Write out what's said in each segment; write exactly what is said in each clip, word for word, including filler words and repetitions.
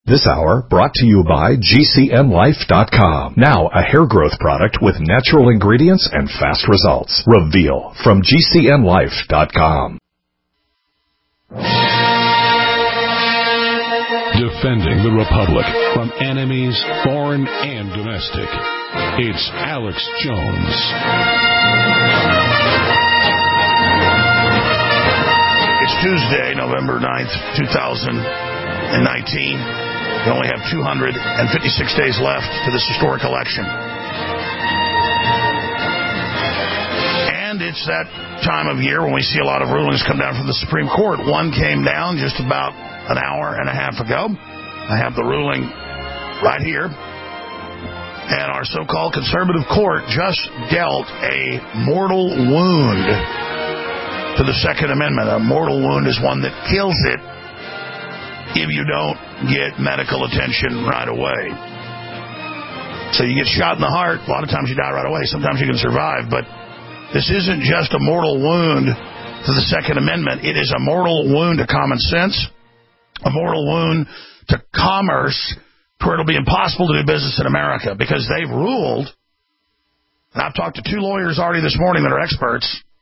This hour brought to you by G C N life dot com. Now a hair growth product with natural ingredients and fast results. Reveal from G C N life dot com. Defending the Republic from enemies, foreign and domestic. It's Alex Jones. It's Tuesday, November ninth, two thousand nineteen. We only have two hundred fifty-six days left to this historic election. And it's that time of year when we see a lot of rulings come down from the Supreme Court. One came down just about an hour and a half ago. I have the ruling right here. And our so-called conservative court just dealt a mortal wound to the Second Amendment. A mortal wound is one that kills it if you don't get medical attention right away. So you get shot in the heart, a lot of times you die right away. Sometimes you can survive, but this isn't just a mortal wound to the Second Amendment. It is a mortal wound to common sense, a mortal wound to commerce, to where it'll be impossible to do business in America, because they've ruled, and I've talked to two lawyers already this morning that are experts,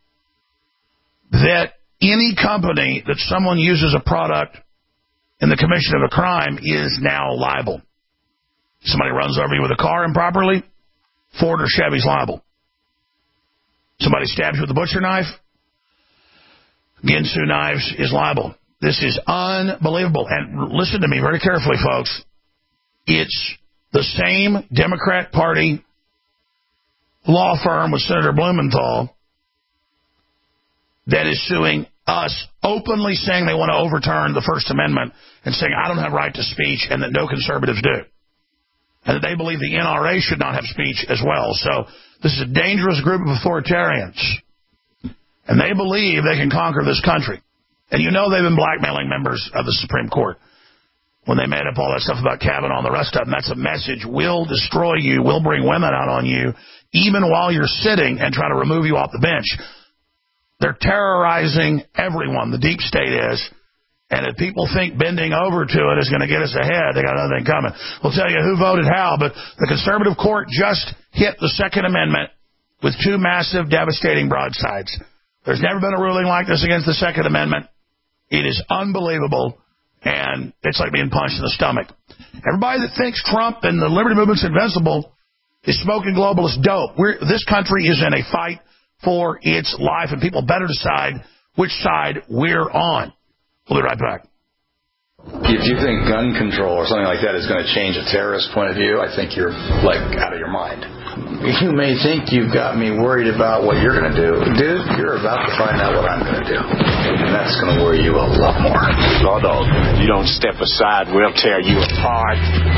that any company that someone uses a product in the commission of a crime is now liable. Somebody runs over you with a car improperly, Ford or Chevy's liable. Somebody stabs you with a butcher knife, Ginsu Knives is liable. This is unbelievable. And listen to me very carefully, folks. It's the same Democrat Party law firm with Senator Blumenthal that is suing us, openly saying they want to overturn the First Amendment and saying I don't have right to speech and that no conservatives do. And that they believe the N R A should not have speech as well. So this is a dangerous group of authoritarians. And they believe they can conquer this country. And you know they've been blackmailing members of the Supreme Court when they made up all that stuff about Kavanaugh and the rest of them. That's a message. We'll destroy you. We'll bring women out on you, even while you're sitting, and try to remove you off the bench. They're terrorizing everyone. The deep state is. And if people think bending over to it is going to get us ahead, they got nothing coming. We'll tell you who voted how, but the conservative court just hit the Second Amendment with two massive, devastating broadsides. There's never been a ruling like this against the Second Amendment. It is unbelievable, and it's like being punched in the stomach. Everybody that thinks Trump and the liberty movement's invincible is smoking globalist dope. We're, this country is in a fight for its life, and people better decide which side we're on. We'll be right back. If you think gun control or something like that is going to change a terrorist point of view, I think you're, like, out of your mind. You may think you've got me worried about what you're going to do. Dude, you're about to find out what I'm going to do. And that's going to worry you a lot more. Law dog, you don't step aside, we'll tear you apart.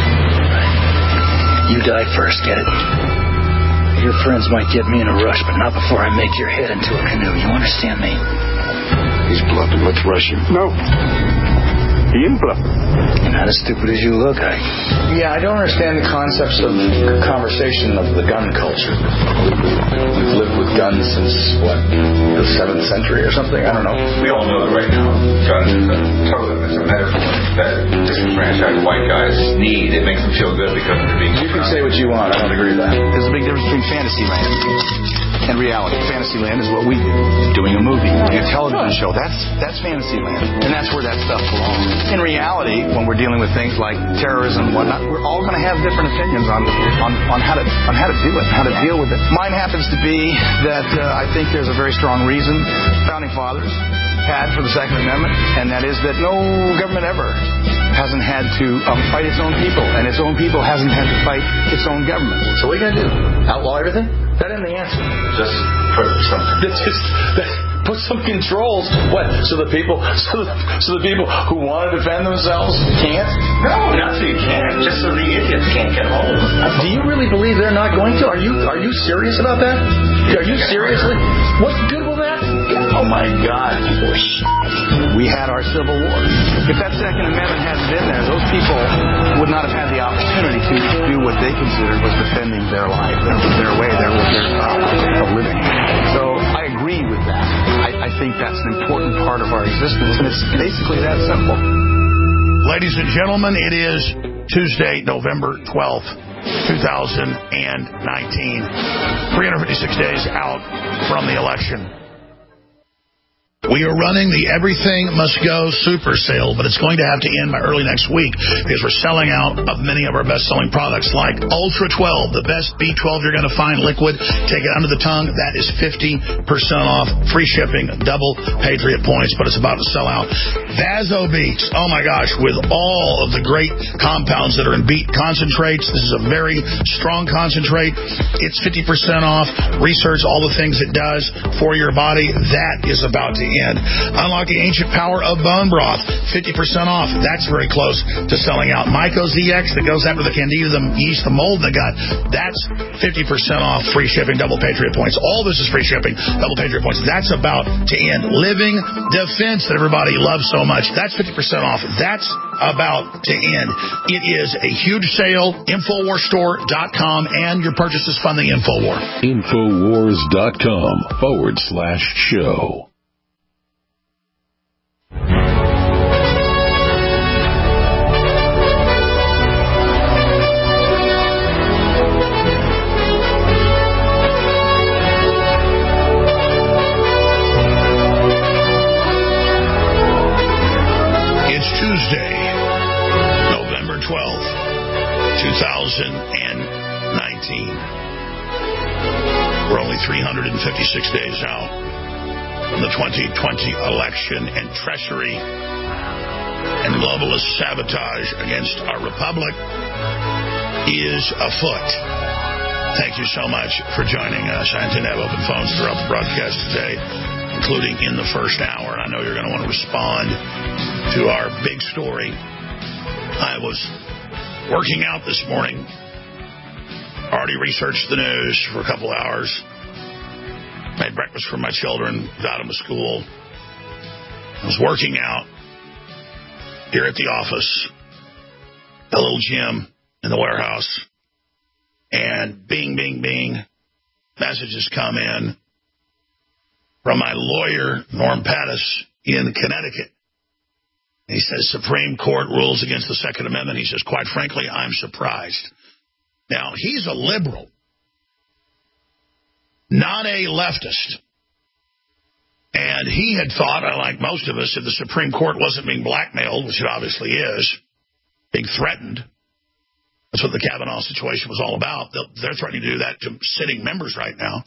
You die first, get it? Your friends might get me in a rush, but not before I make your head into a canoe. You understand me? He's bluffing. Let's rush him. No. He ain't bluffing. You're not as stupid as you look, I... Yeah, I don't understand the concepts of conversation of the gun culture. We've lived with guns since, what, the seventh century or something? I don't know. We all know that right now. Guns is a totem. It's a metaphor that disenfranchised white guys need. It makes them feel good because they're being... You can say what you want. I don't agree with that. There's a big difference between Fantasyland and reality. Fantasyland is what we do. Doing a movie, doing a television show. That's that's Fantasyland. And that's where that stuff belongs. In reality, when we're dealing with things like terrorism and whatnot, we're all going to have different opinions on on, on how to on how to do it, how to deal with it. Mine happens to be that uh, I think there's a very strong reason Founding Fathers had for the Second Amendment, and that is that no government ever hasn't had to um, fight its own people, and its own people hasn't had to fight its own government. So what are you going to do? Outlaw everything? That isn't the answer. Just put some... just, that, put some controls. What? So the people so the, so the people who want to defend themselves can't? No, not so you can't. Just so the idiots can't get home. Do you really believe they're not going to? Are you Are you serious about that? Are you seriously? What good will that be? Oh, my God. We had our Civil War. If that Second Amendment hadn't been there, those people would not have had the opportunity to do what they considered was defending their life, their, their way, their, their uh, of living. So I agree with that. I, I think that's an important part of our existence, and it's basically that simple. Ladies and gentlemen, it is Tuesday, November twelfth, two thousand nineteen. three hundred fifty-six days out from the election. We are running the Everything Must Go super sale, but it's going to have to end by early next week because we're selling out of many of our best-selling products like Ultra twelve, the best B twelve you're going to find liquid. Take it under the tongue. That is fifty percent off, free shipping, double Patriot points, but it's about to sell out. Vaso Beats, oh my gosh, with all of the great compounds that are in beet concentrates. This is a very strong concentrate. It's fifty percent off. Research all the things it does for your body. That is about to end. Unlock the ancient power of bone broth, fifty percent off. That's very close to selling out. Myco Z X that goes after the candida, the yeast, the mold in the gut. That's fifty percent off, free shipping, double Patriot points. All this is free shipping, double Patriot points. That's about to end. Living Defense that everybody loves so much. That's fifty percent off. That's about to end. It is a huge sale. Infowars Store dot com, and your purchases fund the Infowar. Infowars dot com forward slash show. Tuesday, November twelfth, two thousand nineteen. We're only three hundred fifty-six days out from the twenty twenty election, and treachery and globalist sabotage against our republic is afoot. Thank you so much for joining us. I intend to have open phones throughout the broadcast today, including in the first hour. I know you're going to want to respond to our big story. I was working out this morning, already researched the news for a couple hours, made breakfast for my children, got them to school. I was working out here at the office, a little gym in the warehouse, and bing, bing, bing, messages come in from my lawyer, Norm Pattis, in Connecticut. He says, Supreme Court rules against the Second Amendment. He says, quite frankly, I'm surprised. Now, he's a liberal, not a leftist. And he had thought, like most of us, if the Supreme Court wasn't being blackmailed, which it obviously is, being threatened, that's what the Kavanaugh situation was all about. They're threatening to do that to sitting members right now.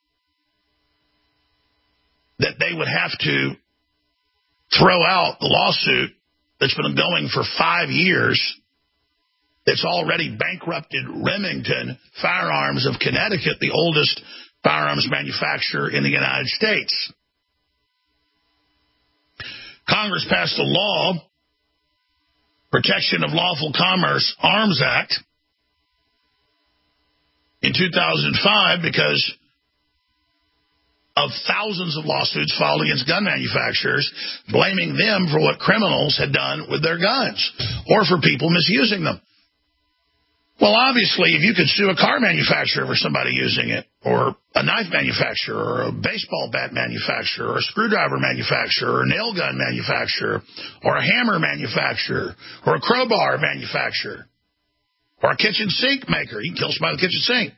That they would have to throw out the lawsuit that's been going for five years that's already bankrupted Remington Firearms of Connecticut, the oldest firearms manufacturer in the United States. Congress passed a law, Protection of Lawful Commerce Arms Act, in two thousand five because of thousands of lawsuits filed against gun manufacturers, blaming them for what criminals had done with their guns or for people misusing them. Well, obviously, if you could sue a car manufacturer for somebody using it, or a knife manufacturer, or a baseball bat manufacturer, or a screwdriver manufacturer, or a nail gun manufacturer, or a hammer manufacturer, or a crowbar manufacturer, or a kitchen sink maker, you can kill somebody with a kitchen sink.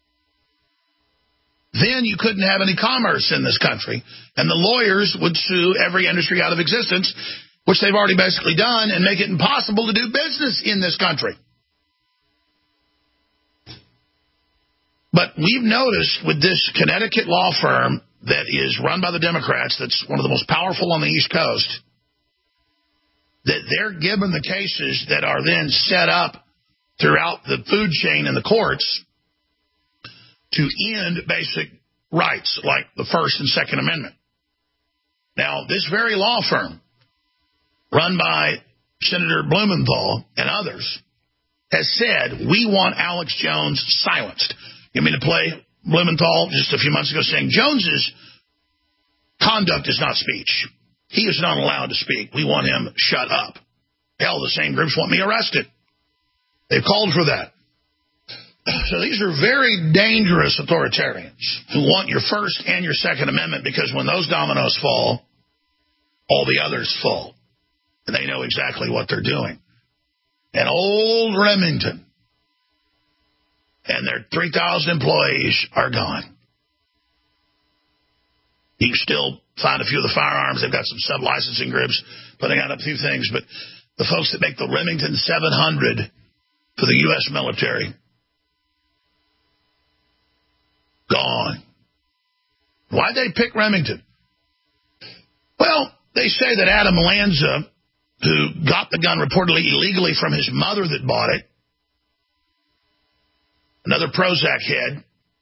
Then you couldn't have any commerce in this country, and the lawyers would sue every industry out of existence, which they've already basically done, and make it impossible to do business in this country. But we've noticed with this Connecticut law firm that is run by the Democrats, that's one of the most powerful on the East Coast, that they're given the cases that are then set up throughout the food chain in the courts to end basic rights like the First and Second Amendment. Now, this very law firm, run by Senator Blumenthal and others, has said, we want Alex Jones silenced. You mean to play Blumenthal just a few months ago saying Jones's conduct is not speech. He is not allowed to speak. We want him shut up. Hell, the same groups want me arrested. They've called for that. So these are very dangerous authoritarians who want your First and your Second Amendment, because when those dominoes fall, all the others fall. And they know exactly what they're doing. And old Remington and their three thousand employees are gone. You can still find a few of the firearms. They've got some sub-licensing groups putting out a few things. But the folks that make the Remington seven hundred for the U S military, gone. Why'd they pick Remington? Well, they say that Adam Lanza, who got the gun reportedly illegally from his mother that bought it, another Prozac head,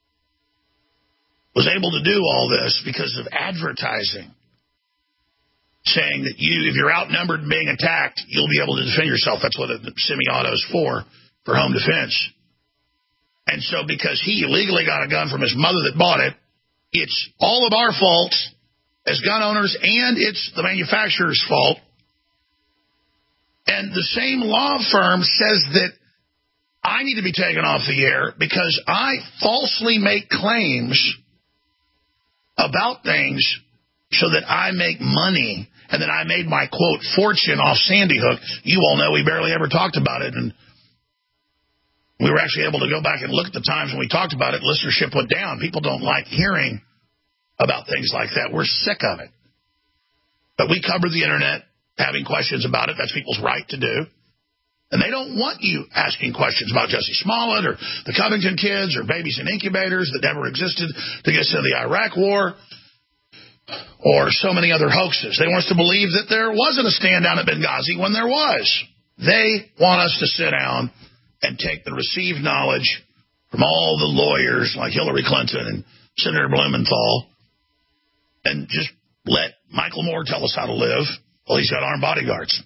was able to do all this because of advertising, saying that you, if you're outnumbered and being attacked, you'll be able to defend yourself. That's what a semi-auto is for, for home defense. And so because he illegally got a gun from his mother that bought it, it's all of our fault as gun owners, and it's the manufacturer's fault. And the same law firm says that I need to be taken off the air because I falsely make claims about things so that I make money and that I made my, quote, fortune off Sandy Hook. You all know we barely ever talked about it, and we were actually able to go back and look at the times when we talked about it. Listenership went down. People don't like hearing about things like that. We're sick of it. But we cover the Internet having questions about it. That's people's right to do. And they don't want you asking questions about Jussie Smollett or the Covington kids or babies in incubators that never existed to get us into the Iraq War or so many other hoaxes. They want us to believe that there wasn't a stand down at Benghazi when there was. They want us to sit down and take the received knowledge from all the lawyers like Hillary Clinton and Senator Blumenthal and just let Michael Moore tell us how to live. Well, he's got armed bodyguards.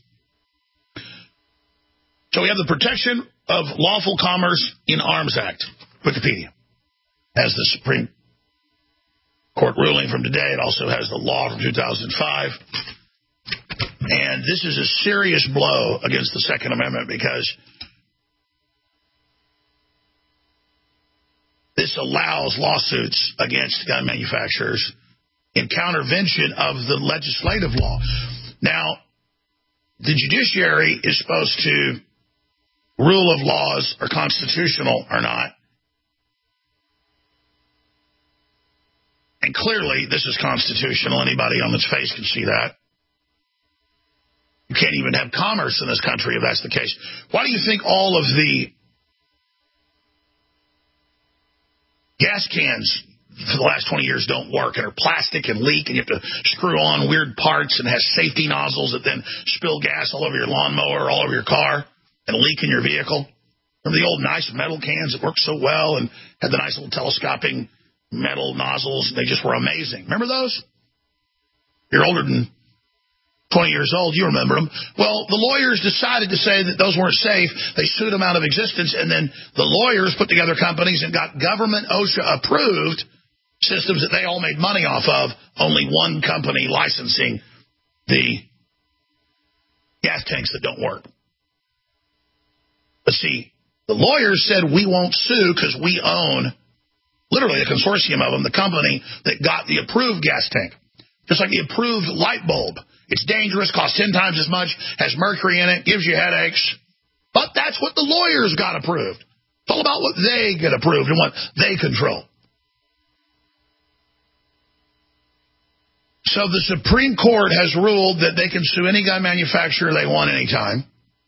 So we have the Protection of Lawful Commerce in Arms Act, Wikipedia. Has the Supreme Court ruling from today. It also has the law from two thousand five. And this is a serious blow against the Second Amendment because this allows lawsuits against gun manufacturers in countervention of the legislative law. Now, the judiciary is supposed to rule of laws are constitutional or not. And clearly, this is constitutional. Anybody on its face can see that. You can't even have commerce in this country if that's the case. Why do you think all of the gas cans for the last twenty years don't work and are plastic and leak and you have to screw on weird parts and has safety nozzles that then spill gas all over your lawnmower or all over your car and leak in your vehicle? Remember the old nice metal cans that worked so well and had the nice little telescoping metal nozzles? They just were amazing. Remember those? You're older than twenty years old, you remember them. Well, the lawyers decided to say that those weren't safe. They sued them out of existence, and then the lawyers put together companies and got government OSHA-approved systems that they all made money off of, only one company licensing the gas tanks that don't work. But see, the lawyers said we won't sue because we own, literally a consortium of them, the company that got the approved gas tank. Just like the approved light bulb. It's dangerous, costs ten times as much, has mercury in it, gives you headaches. But that's what the lawyers got approved. It's all about what they get approved and what they control. So the Supreme Court has ruled that they can sue any gun manufacturer they want anytime.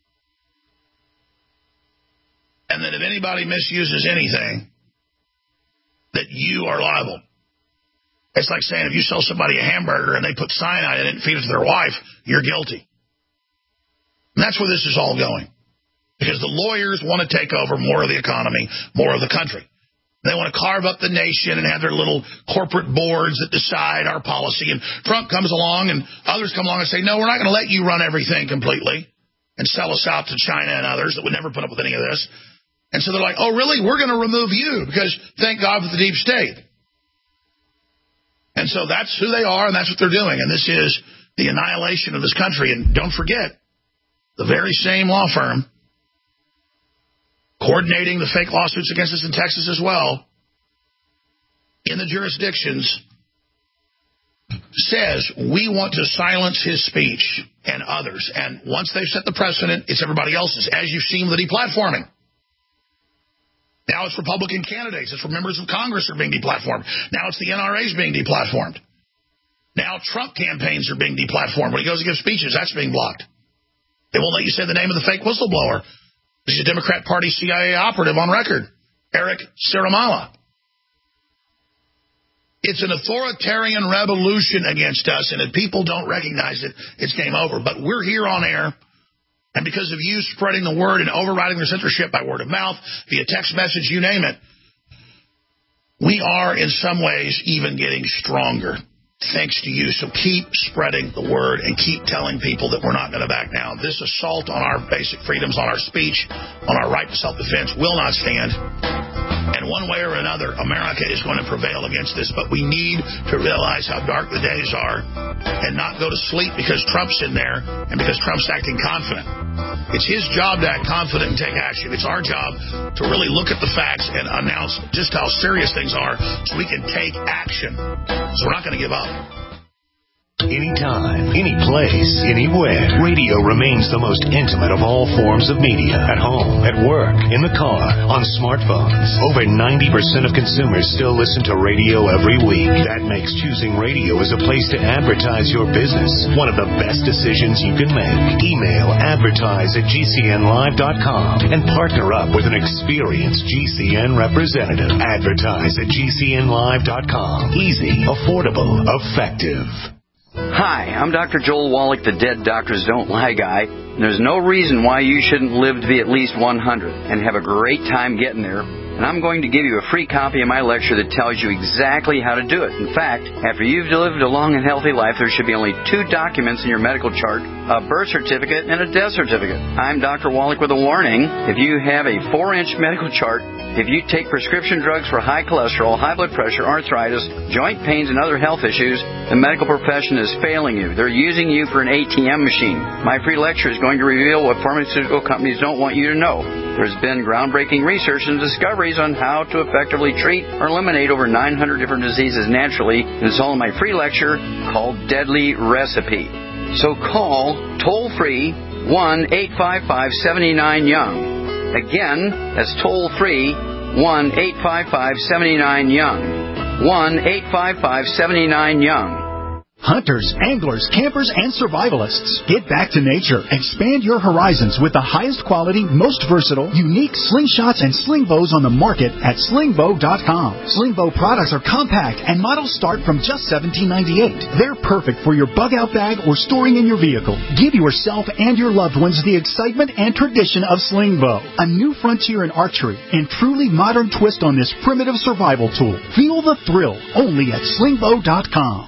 And that if anybody misuses anything, that you are liable. It's like saying if you sell somebody a hamburger and they put cyanide in it and feed it to their wife, you're guilty. And that's where this is all going. Because the lawyers want to take over more of the economy, more of the country. They want to carve up the nation and have their little corporate boards that decide our policy. And Trump comes along and others come along and say, no, we're not going to let you run everything completely and sell us out to China and others that would never put up with any of this. And so they're like, oh, really? We're going to remove you because thank God for the deep state. And so that's who they are, and that's what they're doing. And this is the annihilation of this country. And don't forget, the very same law firm coordinating the fake lawsuits against us in Texas as well, in the jurisdictions says we want to silence his speech and others. And once they've set the precedent, it's everybody else's, as you've seen with the deplatforming. Now it's Republican candidates. It's where members of Congress are being deplatformed. Now it's the N R A's being deplatformed. Now Trump campaigns are being deplatformed. When he goes to give speeches, that's being blocked. They won't let you say the name of the fake whistleblower. He's a Democrat Party C I A operative on record, Eric Ciaramella. It's an authoritarian revolution against us, and if people don't recognize it, it's game over. But we're here on air, and because of you spreading the word and overriding their censorship by word of mouth, via text message, you name it, we are in some ways even getting stronger. Thanks to you. So keep spreading the word and keep telling people that we're not going to back down. This assault on our basic freedoms, on our speech, on our right to self-defense will not stand. And one way or another, America is going to prevail against this. But we need to realize how dark the days are and not go to sleep because Trump's in there and because Trump's acting confident. It's his job to act confident and take action. It's our job to really look at the facts and announce just how serious things are so we can take action. So we're not going to give up. Anytime, any place, anywhere. Radio remains the most intimate of all forms of media. At home, at work, in the car, on smartphones. Over ninety percent of consumers still listen to radio every week. That makes choosing radio as a place to advertise your business one of the best decisions you can make. Email advertise at G C N live dot com and partner up with an experienced G C N representative. Advertise at G C N live dot com. Easy, affordable, effective. Hi, I'm Doctor Joel Wallach, the Dead Doctors Don't Lie guy. There's no reason why you shouldn't live to be at least one hundred and have a great time getting there. And I'm going to give you a free copy of my lecture that tells you exactly how to do it. In fact, after you've lived a long and healthy life, there should be only two documents in your medical chart, a birth certificate and a death certificate. I'm Doctor Wallach with a warning. If you have a four-inch medical chart, if you take prescription drugs for high cholesterol, high blood pressure, arthritis, joint pains, and other health issues, the medical profession is failing you. They're using you for an A T M machine. My free lecture is going to reveal what pharmaceutical companies don't want you to know. There's been groundbreaking research and discoveries on how to effectively treat or eliminate over nine hundred different diseases naturally. It's all in my free lecture called Deadly Recipe. So call toll-free one eight five five, seven nine, young. Again, that's toll-free one eight five five, seven nine, young. one eight five five, seven nine, young. Hunters, anglers, campers, and survivalists. Get back to nature. Expand your horizons with the highest quality, most versatile, unique slingshots and sling bows on the market at sling bow dot com. Sling bow products are compact and models start from just seventeen ninety-eight. They're perfect for your bug-out bag or storing in your vehicle. Give yourself and your loved ones the excitement and tradition of sling bow. A new frontier in archery and truly modern twist on this primitive survival tool. Feel the thrill only at sling bow dot com.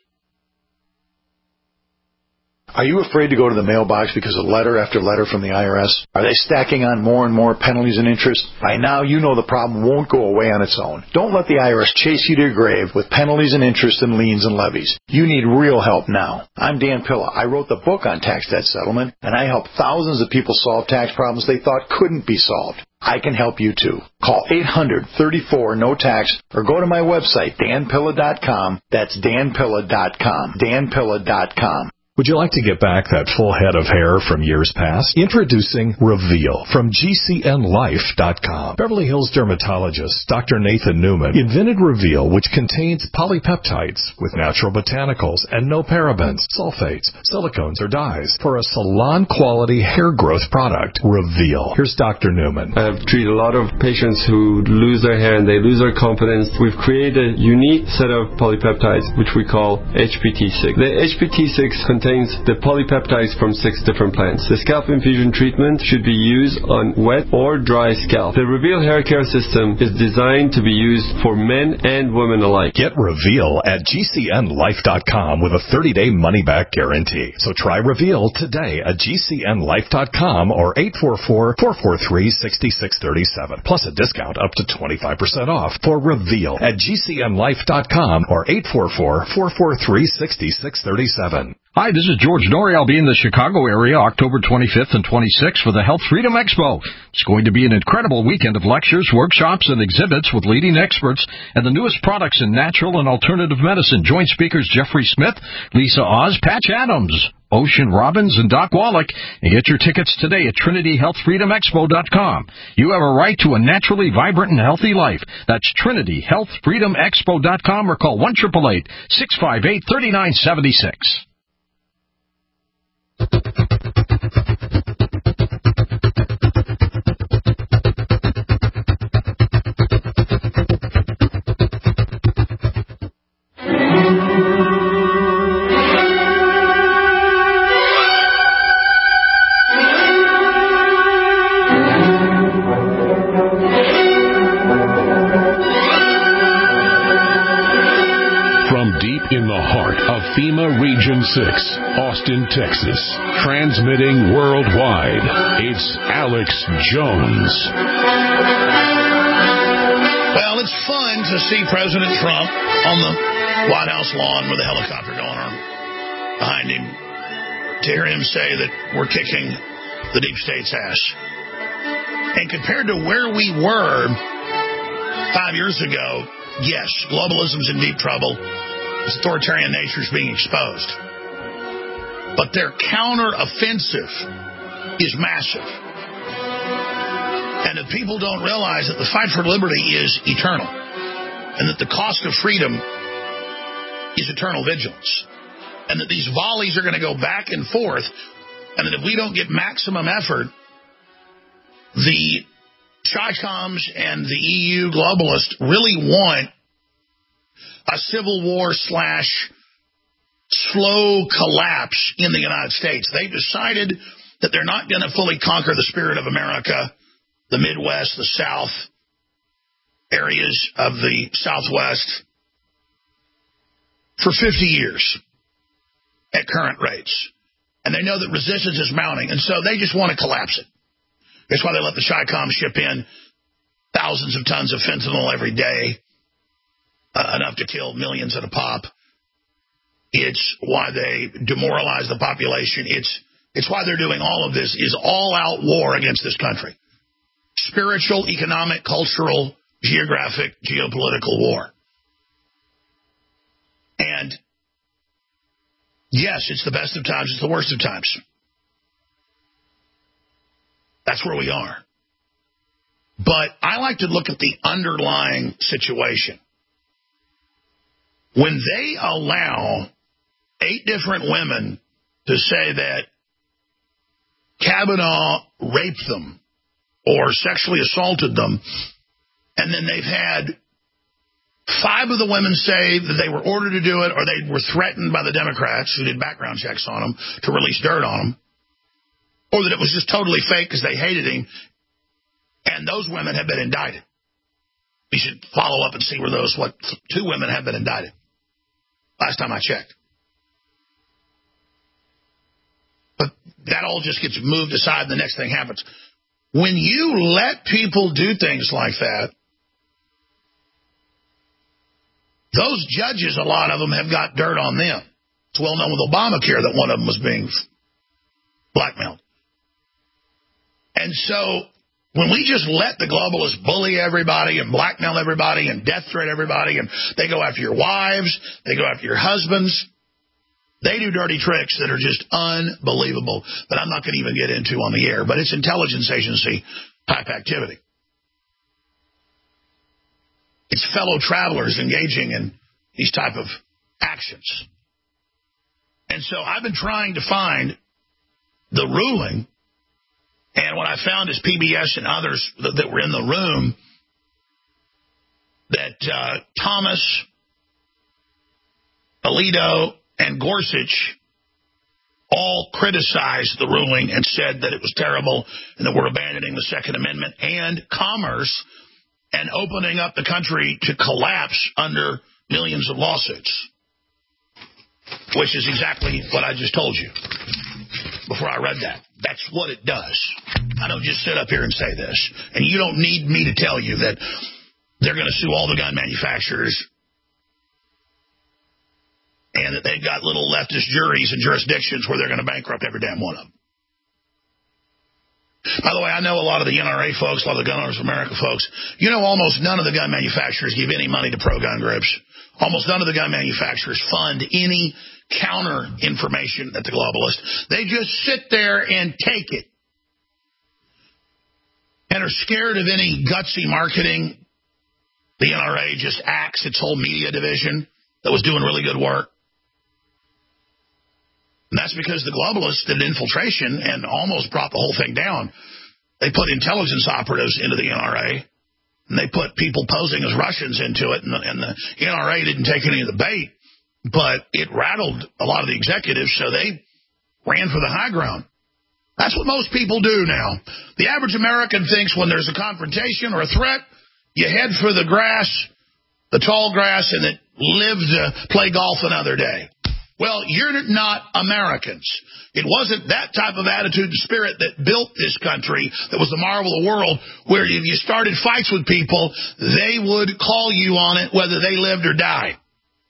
Are you afraid to go to the mailbox because of letter after letter from the I R S? Are they stacking on more and more penalties and interest? By now, you know the problem won't go away on its own. Don't let the I R S chase you to your grave with penalties and interest and liens and levies. You need real help now. I'm Dan Pilla. I wrote the book on tax debt settlement, and I help thousands of people solve tax problems they thought couldn't be solved. I can help you too. Call eight hundred, thirty-four, no tax or go to my website, dan pilla dot com. That's dan pilla dot com. dan pilla dot com. Would you like to get back that full head of hair from years past? Introducing Reveal from G C N life dot com. Beverly Hills dermatologist Doctor Nathan Newman invented Reveal, which contains polypeptides with natural botanicals and no parabens, sulfates, silicones, or dyes for a salon-quality hair growth product. Reveal. Here's Doctor Newman. I've treated a lot of patients who lose their hair and they lose their confidence. We've created a unique set of polypeptides, which we call H P T six. The H P T six contains the polypeptides from six different plants. The scalp infusion treatment should be used on wet or dry scalp. The Reveal hair care system is designed to be used for men and women alike. Get Reveal at G C N life dot com with a thirty-day money-back guarantee. So try Reveal today at G C N life dot com or eight four four, four four three, six six three seven. Plus a discount up to twenty-five percent off for Reveal at G C N life dot com or eight four four, four four three, six six three seven. Hi, this is George Norrie. I'll be in the Chicago area October twenty-fifth and twenty-sixth for the Health Freedom Expo. It's going to be an incredible weekend of lectures, workshops, and exhibits with leading experts and the newest products in natural and alternative medicine. Join speakers Jeffrey Smith, Lisa Oz, Patch Adams, Ocean Robbins, and Doc Wallach, and get your tickets today at Trinity Health Freedom Expo dot com. You have a right to a naturally vibrant and healthy life. That's Trinity Health Freedom Expo dot com or call one eight eight eight, six five eight, three nine seven six. In the heart of FEMA Region six, Austin, Texas, transmitting worldwide, it's Alex Jones. Well, it's fun to see President Trump on the White House lawn with a helicopter going on behind him, to hear him say that we're kicking the deep state's ass. And compared to where we were five years ago, yes, globalism's in deep trouble. Its authoritarian nature is being exposed. But their counter-offensive is massive. And if people don't realize that the fight for liberty is eternal, and that the cost of freedom is eternal vigilance, and that these volleys are going to go back and forth, and that if we don't get maximum effort, the Chi-Coms and the E U globalists really want a civil war slash slow collapse in the United States. They've decided that they're not going to fully conquer the spirit of America, the Midwest, the South, areas of the Southwest, for fifty years at current rates. And they know that resistance is mounting, and so they just want to collapse it. That's why they let the Chi-Com ship in thousands of tons of fentanyl every day, Uh, enough to kill millions at a pop. It's why they demoralize the population. It's it's why they're doing all of this, is all-out war against this country. Spiritual, economic, cultural, geographic, geopolitical war. And yes, it's the best of times, it's the worst of times. That's where we are. But I like to look at the underlying situation. When they allow eight different women to say that Kavanaugh raped them or sexually assaulted them, and then they've had five of the women say that they were ordered to do it or they were threatened by the Democrats who did background checks on them to release dirt on them, or that it was just totally fake because they hated him, and those women have been indicted. We should follow up and see where those, what, two women have been indicted. Last time I checked. But that all just gets moved aside and the next thing happens. When you let people do things like that, those judges, a lot of them have got dirt on them. It's well known with Obamacare that one of them was being blackmailed. And so when we just let the globalists bully everybody and blackmail everybody and death threat everybody, and they go after your wives, they go after your husbands, they do dirty tricks that are just unbelievable that I'm not going to even get into on the air, but it's intelligence agency type activity. It's fellow travelers engaging in these type of actions. And so I've been trying to find the ruling. And what I found is P B S and others that, that were in the room, that uh, Thomas, Alito, and Gorsuch all criticized the ruling and said that it was terrible and that we're abandoning the Second Amendment and commerce and opening up the country to collapse under millions of lawsuits, which is exactly what I just told you before I read that. That's what it does. I don't just sit up here and say this. And you don't need me to tell you that they're going to sue all the gun manufacturers and that they've got little leftist juries and jurisdictions where they're going to bankrupt every damn one of them. By the way, I know a lot of the N R A folks, a lot of the Gun Owners of America folks. You know, almost none of the gun manufacturers give any money to pro-gun groups. Almost none of the gun manufacturers fund any counter information at the globalists. They just sit there and take it and are scared of any gutsy marketing. The N R A just axed its whole media division that was doing really good work. And that's because the globalists did infiltration and almost brought the whole thing down. They put intelligence operatives into the N R A, and they put people posing as Russians into it, and the, and the N R A didn't take any of the bait, but it rattled a lot of the executives, so they ran for the high ground. That's what most people do now. The average American thinks when there's a confrontation or a threat, you head for the grass, the tall grass, and then live to play golf another day. Well, you're not Americans. It wasn't that type of attitude and spirit that built this country that was the marvel of the world, where if you started fights with people, they would call you on it whether they lived or died.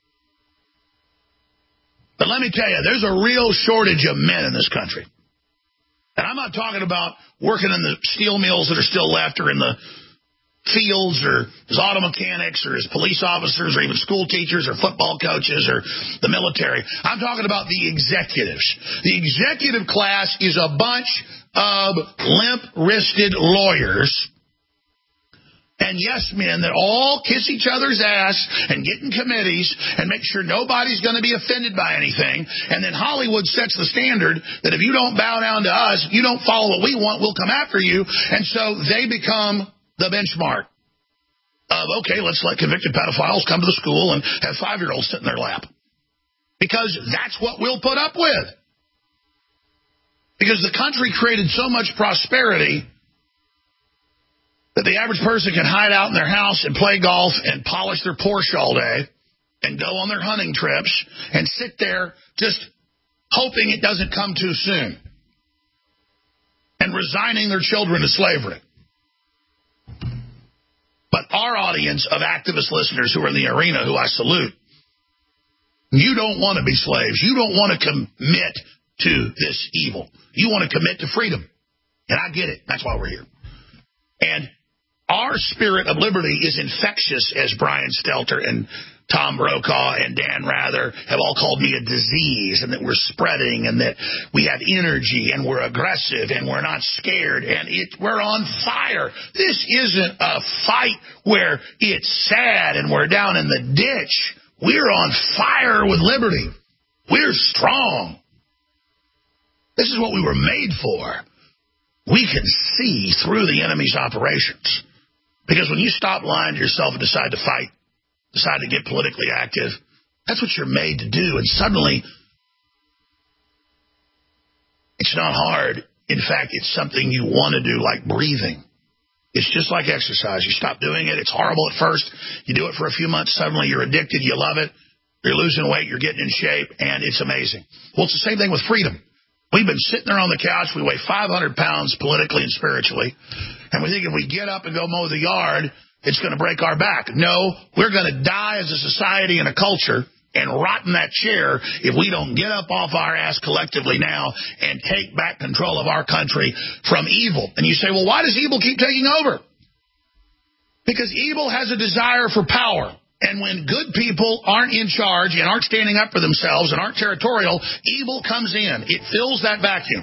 But let me tell you, there's a real shortage of men in this country. And I'm not talking about working in the steel mills that are still left, or in the fields, or as auto mechanics, or as police officers, or even school teachers, or football coaches, or the military. I'm talking about the executives. The executive class is a bunch of limp-wristed lawyers and yes men that all kiss each other's ass and get in committees and make sure nobody's going to be offended by anything. And then Hollywood sets the standard that if you don't bow down to us, you don't follow what we want, we'll come after you. And so they become the benchmark of, okay, let's let convicted pedophiles come to the school and have five-year-olds sit in their lap. Because that's what we'll put up with. Because the country created so much prosperity that the average person can hide out in their house and play golf and polish their Porsche all day and go on their hunting trips and sit there just hoping it doesn't come too soon and resigning their children to slavery. But our audience of activist listeners who are in the arena, who I salute, you don't want to be slaves. You don't want to commit to this evil. You want to commit to freedom. And I get it. That's why we're here. And our spirit of liberty is infectious, as Brian Stelter and Tom Brokaw and Dan Rather have all called me a disease, and that we're spreading, and that we have energy, and we're aggressive, and we're not scared, and it, we're on fire. This isn't a fight where it's sad and we're down in the ditch. We're on fire with liberty. We're strong. This is what we were made for. We can see through the enemy's operations. Because when you stop lying to yourself and decide to fight, decide to get politically active, that's what you're made to do. And suddenly, it's not hard. In fact, it's something you want to do, like breathing. It's just like exercise. You stop doing it. It's horrible at first. You do it for a few months. Suddenly, you're addicted. You love it. You're losing weight. You're getting in shape. And it's amazing. Well, it's the same thing with freedom. We've been sitting there on the couch. We weigh five hundred pounds politically and spiritually. And we think if we get up and go mow the yard, it's going to break our back. No, we're going to die as a society and a culture and rot in that chair if we don't get up off our ass collectively now and take back control of our country from evil. And you say, well, why does evil keep taking over? Because evil has a desire for power. And when good people aren't in charge and aren't standing up for themselves and aren't territorial, evil comes in. It fills that vacuum.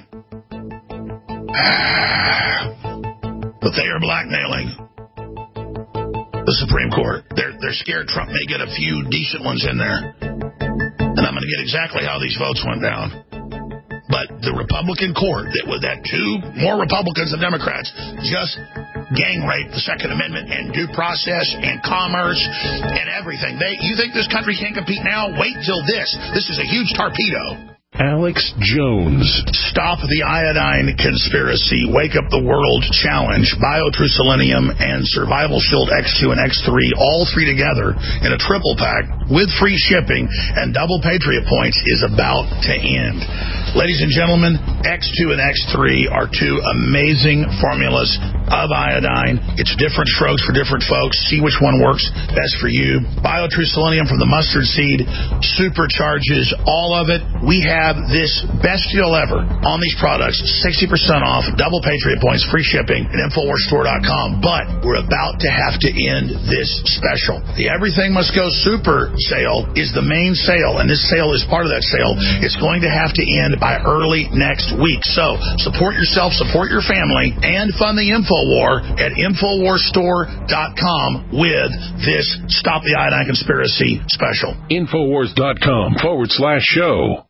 But they are blackmailing the Supreme Court. They're, they're scared Trump may get a few decent ones in there. And I'm going to get exactly how these votes went down. But the Republican court, that with that two more Republicans than Democrats, just gang raped the Second Amendment and due process and commerce and everything. They, you think this country can't compete now? Wait till this. This is a huge torpedo. Alex Jones. Stop the Iodine Conspiracy, Wake Up the World Challenge, BioTrue Selenium, and Survival Shield X two and X three, all three together in a triple pack with free shipping and double Patriot points is about to end. Ladies and gentlemen, X two and X three are two amazing formulas of iodine. It's different strokes for different folks. See which one works best for you. BioTrue Selenium from the mustard seed supercharges all of it. We have this best deal ever on these products, sixty percent off, double Patriot points, free shipping at Infowars Store dot com. But we're about to have to end this special. The Everything Must Go Super sale is the main sale, and this sale is part of that sale. It's going to have to end by early next week. So support yourself, support your family, and fund the InfoWar at Infowars Store dot com with this Stop the Iodine Conspiracy special. Infowars dot com forward slash show.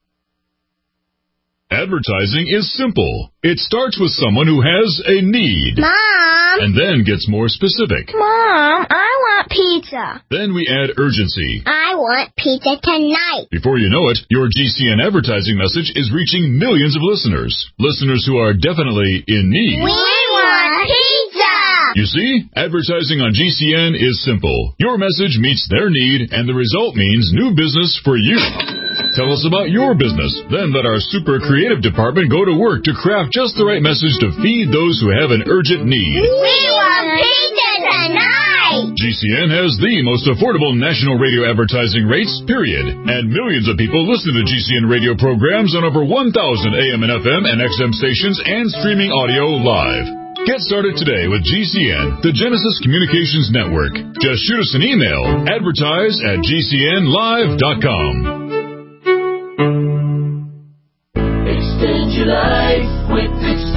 Advertising is simple. It starts with someone who has a need. Mom! And then gets more specific. Mom, I want pizza. Then we add urgency. I want pizza tonight. Before you know it, your G C N advertising message is reaching millions of listeners. Listeners who are definitely in need. We want pizza! You see, advertising on G C N is simple. Your message meets their need, and the result means new business for you. Tell us about your business. Then let our super creative department go to work to craft just the right message to feed those who have an urgent need. We want pizza tonight! G C N has the most affordable national radio advertising rates, period. And millions of people listen to G C N radio programs on over one thousand A M and F M and X M stations and streaming audio live. Get started today with G C N, the Genesis Communications Network. Just shoot us an email, advertise at G C N live dot com. Extend your life with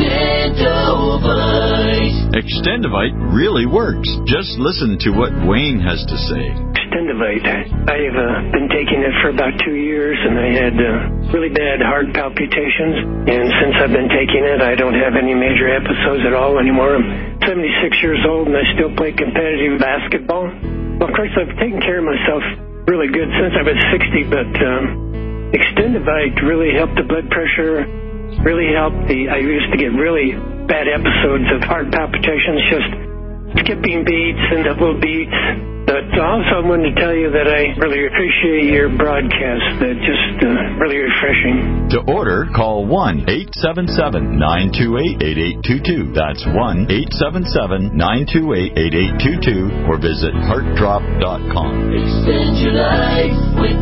Extendovite. Extendovite really works. Just listen to what Wayne has to say. Extendovite. I've uh, been taking it for about two years, and I had uh, really bad heart palpitations. And since I've been taking it, I don't have any major episodes at all anymore. I'm seventy-six years old, and I still play competitive basketball. Well, of course, I've taken care of myself really good since I was sixty, but um, Extendovite really helped the blood pressure, really helped the, I used to get really bad episodes of heart palpitations, just skipping beats and double beats. But also I wanted to tell you that I really appreciate your broadcast. They're just uh, really refreshing. To order, call one eight seven seven, nine two eight, eight eight two two. That's one eight seven seven, nine two eight, eight eight two two or visit heart drop dot com. Extend your life with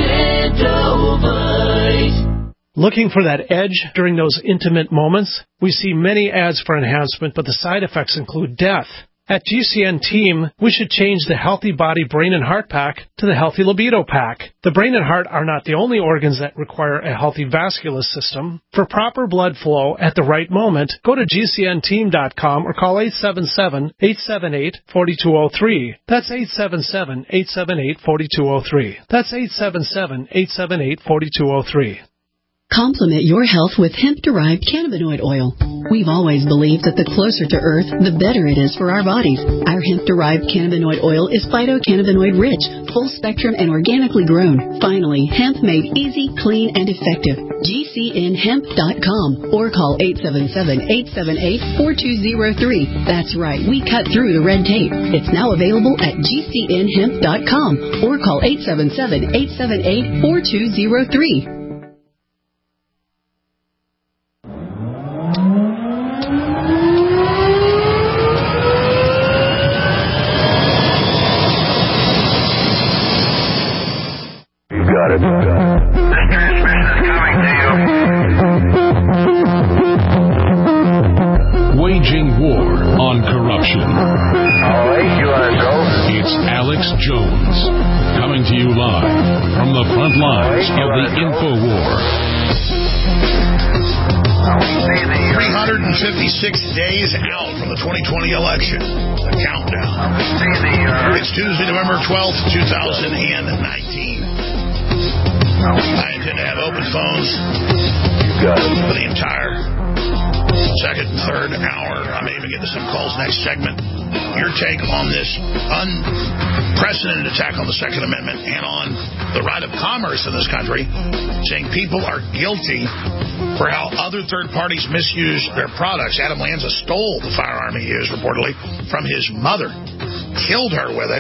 Extendovite. Looking for that edge during those intimate moments? We see many ads for enhancement, but the side effects include death. At G C N Team, we should change the Healthy Body Brain and Heart Pack to the Healthy Libido Pack. The brain and heart are not the only organs that require a healthy vascular system. For proper blood flow at the right moment, go to G C N team dot com or call eight seven seven, eight seven eight, four two zero three. That's eight seven seven, eight seven eight, four two zero three. That's eight seven seven, eight seven eight, four two zero three. Complement your health with hemp-derived cannabinoid oil. We've always believed that the closer to Earth, the better it is for our bodies. Our hemp-derived cannabinoid oil is phytocannabinoid-rich, full-spectrum, and organically grown. Finally, hemp made easy, clean, and effective. G C N hemp dot com or call eight seven seven, eight seven eight, four two zero three. That's right, we cut through the red tape. It's now available at G C N hemp dot com or call eight seven seven, eight seven eight, four two zero three. Got it. Got it. This transmission is coming to you. Waging war on corruption. All right, you want to go? It's Alex Jones coming to you live from the front lines right, of the InfoWar. three hundred fifty-six days out from the twenty twenty election. The countdown. It's Tuesday, November twelfth, two thousand nineteen. I intend to have open phones for the entire second and third hour. I may even get to some calls next segment. Your take on this unprecedented attack on the Second Amendment and on the right of commerce in this country, saying people are guilty for how other third parties misuse their products. Adam Lanza stole the firearm he used, reportedly, from his mother, killed her with it.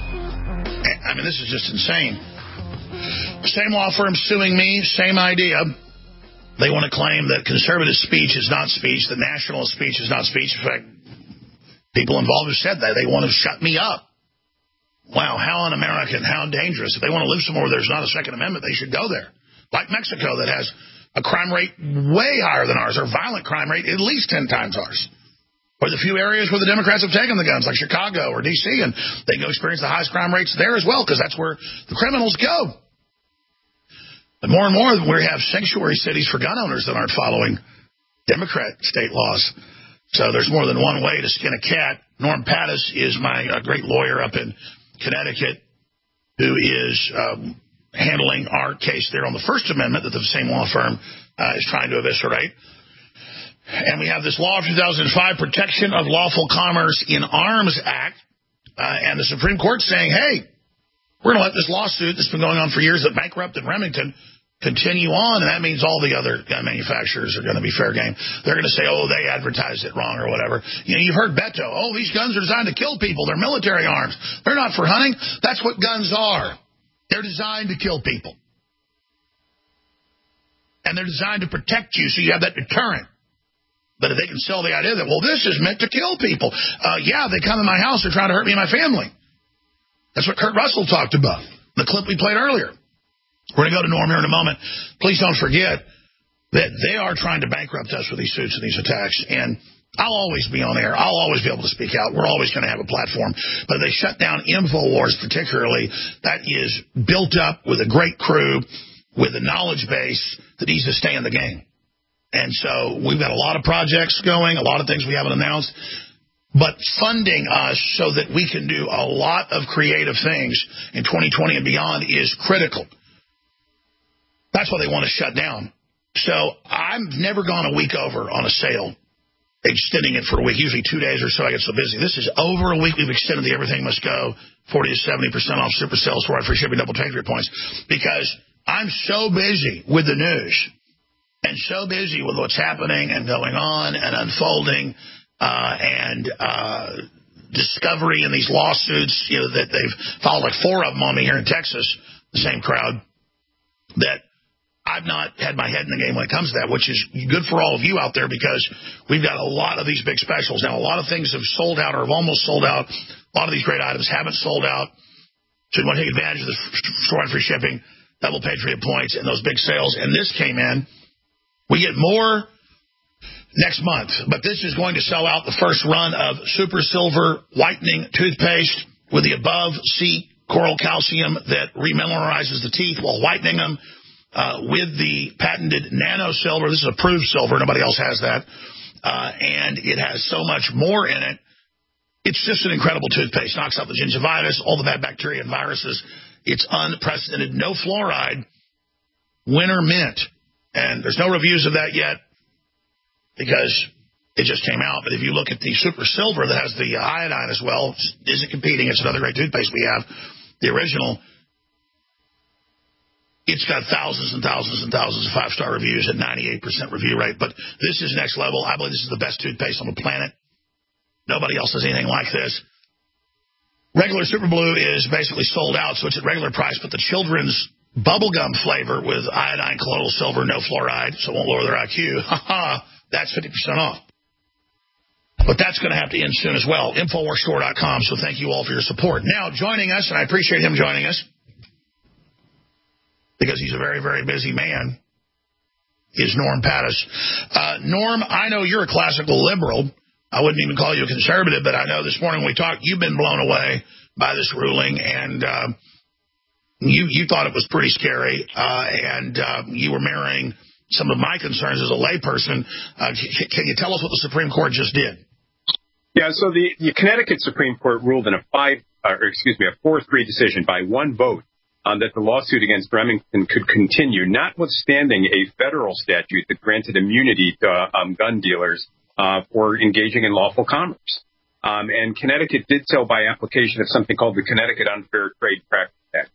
I mean, this is just insane. Same law firm suing me, same idea. They want to claim that conservative speech is not speech, that nationalist speech is not speech. In fact, people involved have said that. They want to shut me up. Wow, how un-American, how dangerous. If they want to live somewhere where there's not a Second Amendment, they should go there. Like Mexico, that has a crime rate way higher than ours, or violent crime rate at least ten times ours. Or the few areas where the Democrats have taken the guns, like Chicago or D C, and they go experience the highest crime rates there as well, because that's where the criminals go. But more and more, we have sanctuary cities for gun owners that aren't following Democrat state laws. So there's more than one way to skin a cat. Norm Pattis is my uh, great lawyer up in Connecticut, who is um, handling our case there on the First Amendment that the same law firm uh, is trying to eviscerate. And we have this law of two thousand five, Protection of Lawful Commerce in Arms Act, uh, and the Supreme Court saying, hey, we're going to let this lawsuit that's been going on for years that bankrupted Remington continue on, and that means all the other gun manufacturers are going to be fair game. They're going to say, oh, they advertised it wrong or whatever. You know, you've heard Beto, oh, these guns are designed to kill people. They're military arms. They're not for hunting. That's what guns are. They're designed to kill people. And they're designed to protect you so you have that deterrent. But if they can sell the idea that, well, this is meant to kill people. Uh, yeah, they come in my house. They're trying to hurt me and my family. That's what Kurt Russell talked about, the clip we played earlier. We're going to go to Norm here in a moment. Please don't forget that they are trying to bankrupt us with these suits and these attacks. And I'll always be on air. I'll always be able to speak out. We're always going to have a platform. But they shut down InfoWars particularly. That is built up with a great crew, with a knowledge base that needs to stay in the game. And so we've got a lot of projects going, a lot of things we haven't announced. But funding us so that we can do a lot of creative things in twenty twenty and beyond is critical. That's why they want to shut down. So I've never gone a week over on a sale, extending it for a week, usually two days or so. I get so busy. This is over a week. We've extended the Everything Must Go, forty to seventy percent off super sales for our free shipping, double Patriot points, because I'm so busy with the news and so busy with what's happening and going on and unfolding uh, and uh, discovery in these lawsuits, you know, that they've filed like four of them on me here in Texas, the same crowd, that I've not had my head in the game when it comes to that, which is good for all of you out there, because we've got a lot of these big specials. Now, a lot of things have sold out or have almost sold out. A lot of these great items haven't sold out. So you want to take advantage of the store and free shipping, double Patriot points, and those big sales. And this came in. We get more next month, but this is going to sell out the first run of Super Silver Whitening Toothpaste with the above C coral calcium that remineralizes the teeth while whitening them. Uh, with the patented nano silver. This is approved silver. Nobody else has that. Uh, and it has so much more in it. It's just an incredible toothpaste. Knocks out the gingivitis, all the bad bacteria and viruses. It's unprecedented. No fluoride. Winter mint. And there's no reviews of that yet because it just came out. But if you look at the Super Silver that has the iodine as well, isn't competing. It's another great toothpaste we have. The original. It's got thousands and thousands and thousands of five-star reviews at ninety-eight percent review rate. But this is next level. I believe this is the best toothpaste on the planet. Nobody else has anything like this. Regular Super Blue is basically sold out, so it's at regular price. But the children's bubblegum flavor with iodine, colloidal silver, no fluoride, so it won't lower their I Q, that's fifty percent off. But that's going to have to end soon as well. Infowars Store dot com, so thank you all for your support. Now, joining us, and I appreciate him joining us, because he's a very, very busy man, is Norm Pattis. Uh, Norm, I know you're a classical liberal. I wouldn't even call you a conservative, but I know this morning we talked, you've been blown away by this ruling, and uh, you you thought it was pretty scary, uh, and uh, you were mirroring some of my concerns as a layperson. Uh, can you tell us what the Supreme Court just did? Yeah, so the, the Connecticut Supreme Court ruled in a five, or excuse me, a four three decision by one vote Um, that the lawsuit against Remington could continue, notwithstanding a federal statute that granted immunity to um, gun dealers uh, for engaging in lawful commerce. Um, and Connecticut did so by application of something called the Connecticut Unfair Trade Practice Act.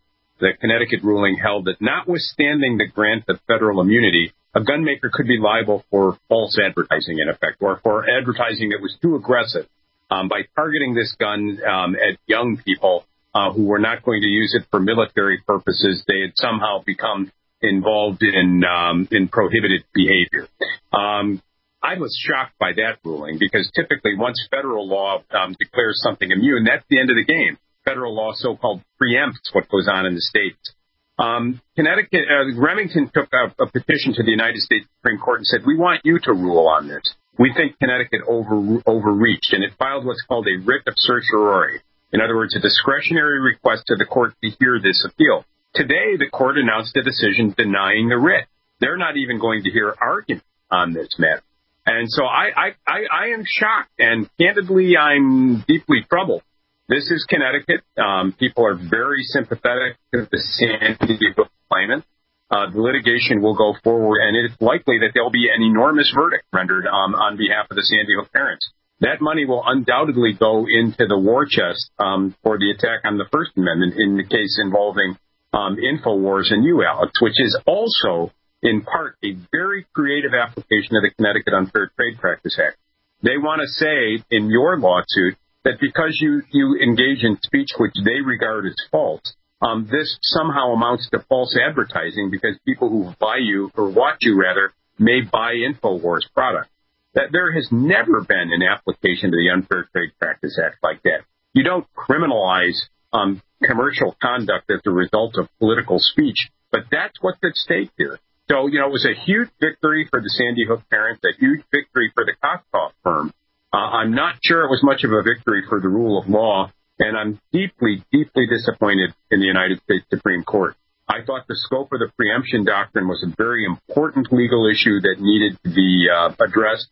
the Connecticut ruling held that notwithstanding the grant of federal immunity, a gun maker could be liable for false advertising, in effect, or for advertising that was too aggressive um, by targeting this gun um, at young people uh, who were not going to use it for military purposes. They had somehow become involved in um, in prohibited behavior. Um, I was shocked by that ruling because typically once federal law um, declares something immune, that's the end of the game. Federal law so-called preempts what goes on in the states. Um, Connecticut, uh, Remington took a, a petition to the United States Supreme Court and said, we want you to rule on this. We think Connecticut over, overreached, and it filed what's called a writ of certiorari. In other words, a discretionary request to the court to hear this appeal. Today, the court announced a decision denying the writ. They're not even going to hear argument on this matter. And so I, I, I, I am shocked, and candidly, I'm deeply troubled. This is Connecticut. Um, people are very sympathetic to the Sandy Hook claimant. Uh, the litigation will go forward, and it's likely that there'll be an enormous verdict rendered um, on behalf of the Sandy Hook parents. That money will undoubtedly go into the war chest um, for the attack on the First Amendment in the case involving um, InfoWars and you, Alex, which is also, in part, a very creative application of the Connecticut Unfair Trade Practice Act. They want to say in your lawsuit that because you, you engage in speech which they regard as false, um, this somehow amounts to false advertising because people who buy you, or watch you rather, may buy InfoWars product. That there has never been an application to the Unfair Trade Practice Act like that. You don't criminalize um, commercial conduct as a result of political speech, but that's what's at stake here. So, you know, it was a huge victory for the Sandy Hook parents, a huge victory for the Kossoff firm. Uh, I'm not sure it was much of a victory for the rule of law, and I'm deeply, deeply disappointed in the United States Supreme Court. I thought the scope of the preemption doctrine was a very important legal issue that needed to be uh, addressed.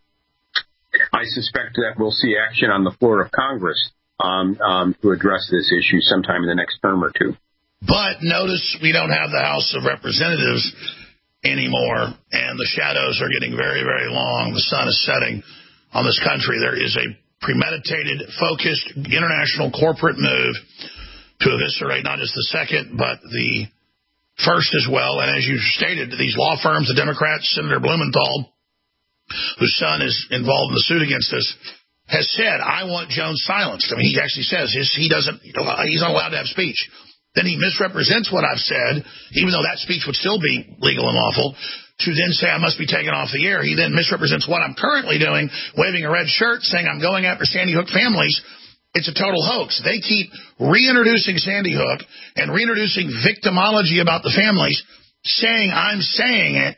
I suspect that we'll see action on the floor of Congress um, um, to address this issue sometime in the next term or two. But notice we don't have the House of Representatives anymore, and the shadows are getting very, very long. The sun is setting on this country. There is a premeditated, focused, international corporate move to eviscerate not just the second, but the first as well. And as you stated, these law firms, the Democrats, Senator Blumenthal, whose son is involved in the suit against us, has said, I want Jones silenced. I mean, he actually says his, he doesn't, he's not allowed to have speech. Then he misrepresents what I've said, even though that speech would still be legal and lawful, to then say I must be taken off the air. He then misrepresents what I'm currently doing, waving a red shirt, saying I'm going after Sandy Hook families. It's a total hoax. They keep reintroducing Sandy Hook and reintroducing victimology about the families, saying I'm saying it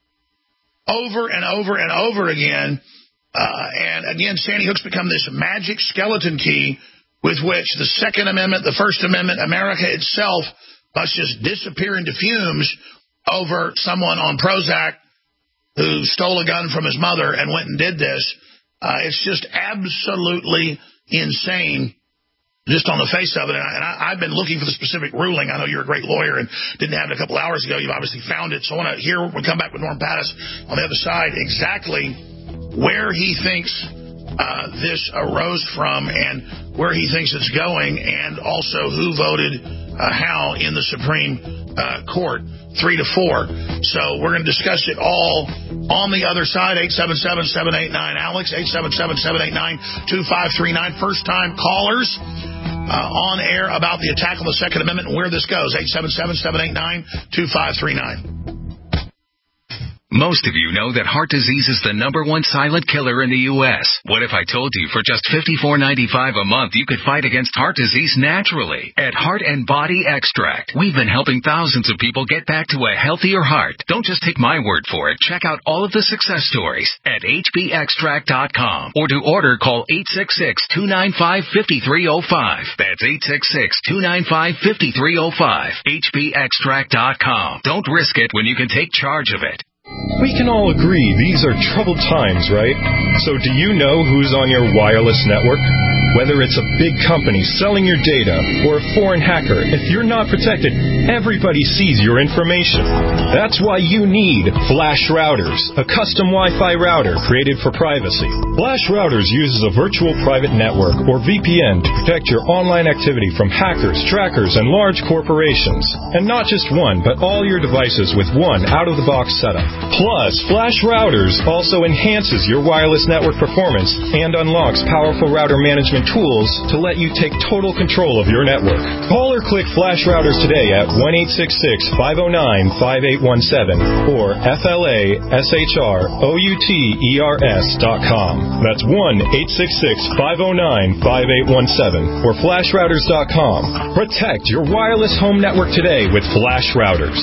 over and over and over again. Uh, and again, Sandy Hook's become this magic skeleton key with which the Second Amendment, the First Amendment, America itself must just disappear into fumes over someone on Prozac who stole a gun from his mother and went and did this. Uh, it's just absolutely insane just on the face of it. And, I, and I, I've been looking for the specific ruling. I know you're a great lawyer and didn't have it a couple hours ago. You've obviously found it. So I want to hear, we'll come back with Norm Pattis on the other side, exactly where he thinks uh, this arose from and where he thinks it's going, and also who voted uh, how in the Supreme uh, Court, three to four. So we're going to discuss it all on the other side. Eight seven seven, seven eight nine, Alex, eight seven seven, seven eight nine, two five three nine. First-time callers uh, on air about the attack on the Second Amendment and where this goes. eight seven seven, seven eight nine, two five three nine. Most of you know that heart disease is the number one silent killer in the U S What if I told you for just fifty-four ninety-five a month you could fight against heart disease naturally? At Heart and Body Extract, we've been helping thousands of people get back to a healthier heart. Don't just take my word for it. Check out all of the success stories at H B extract dot com. Or to order, call eight six six, two nine five, five three zero five. That's eight six six, two nine five, five three zero five. H B extract dot com. Don't risk it when you can take charge of it. We can all agree these are troubled times, right? So do you know who's on your wireless network? Whether it's a big company selling your data or a foreign hacker, if you're not protected, everybody sees your information. That's why you need Flash Routers, a custom Wi-Fi router created for privacy. Flash Routers uses a virtual private network, or V P N, to protect your online activity from hackers, trackers, and large corporations. And not just one, but all your devices with one out-of-the-box setup. Plus, Flash Routers also enhances your wireless network performance and unlocks powerful router management tools to let you take total control of your network. Call or click Flash Routers today at one eight six six, five oh nine, five eight one seven or F L A S H R O U T E R S dot com. That's one eight six six, five oh nine, five eight one seven or flash routers dot com. Protect your wireless home network today with Flash Routers.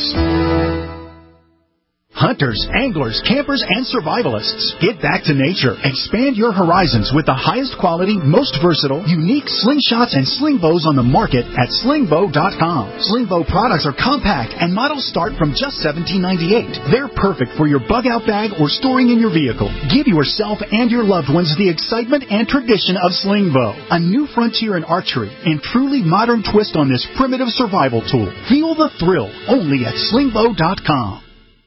Hunters, anglers, campers, and survivalists. Get back to nature. Expand your horizons with the highest quality, most versatile, unique slingshots and sling bows on the market at sling bow dot com. Sling bow products are compact and models start from just seventeen ninety-eight. They're perfect for your bug-out bag or storing in your vehicle. Give yourself and your loved ones the excitement and tradition of sling bow. A new frontier in archery and truly modern twist on this primitive survival tool. Feel the thrill only at sling bow dot com.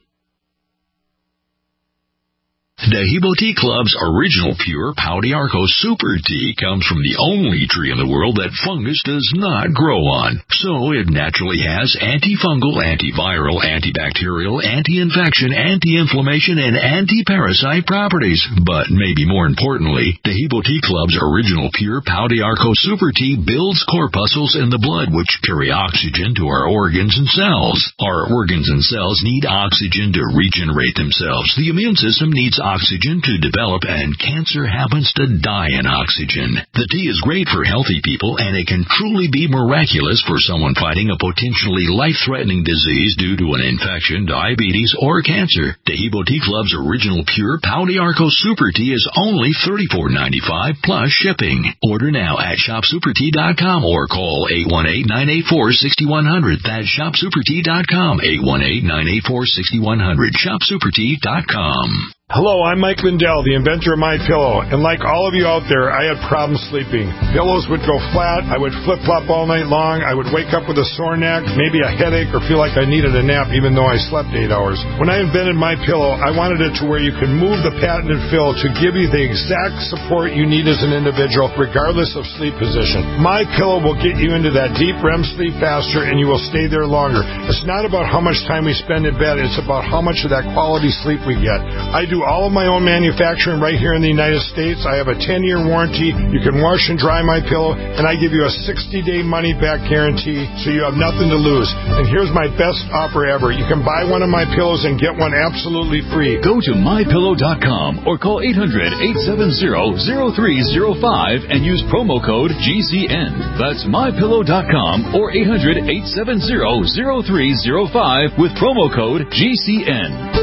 Dehibo Tea Club's original pure Pau d'Arco Super Tea comes from the only tree in the world that fungus does not grow on. So it naturally has antifungal, antiviral, antibacterial, anti-infection, anti-inflammation, and anti-parasite properties. But maybe more importantly, Dehibo Tea Club's original pure Pau d'Arco Super Tea builds corpuscles in the blood which carry oxygen to our organs and cells. Our organs and cells need oxygen to regenerate themselves. The immune system needs oxygen oxygen to develop, and cancer happens to die in oxygen. The tea is great for healthy people, and it can truly be miraculous for someone fighting a potentially life-threatening disease due to an infection, diabetes, or cancer. Dehibo Tea Club's original pure Pau d'Arco Super Tea is only thirty-four dollars and ninety-five cents plus shipping. Order now at shop super tea dot com or call eight one eight, nine eight four, six one zero zero. That's shop super tea dot com, eight one eight, nine eight four, six one zero zero, shop super tea dot com. Hello, I'm Mike Lindell, the inventor of MyPillow, and like all of you out there, I had problems sleeping. Pillows would go flat, I would flip-flop all night long, I would wake up with a sore neck, maybe a headache, or feel like I needed a nap even though I slept eight hours. When I invented MyPillow, I wanted it to where you can move the patented fill to give you the exact support you need as an individual, regardless of sleep position. MyPillow will get you into that deep R E M sleep faster, and you will stay there longer. It's not about how much time we spend in bed, it's about how much of that quality sleep we get. I do all of my own manufacturing right here in the United States. I have a ten-year warranty. You can wash and dry my pillow, and I give you a sixty-day money-back guarantee, so you have nothing to lose. And here's my best offer ever. You can buy one of my pillows and get one absolutely free. Go to my pillow dot com or call eight hundred, eight seven zero, zero three zero five and use promo code G C N. That's my pillow dot com or eight hundred, eight seven zero, zero three zero five with promo code G C N.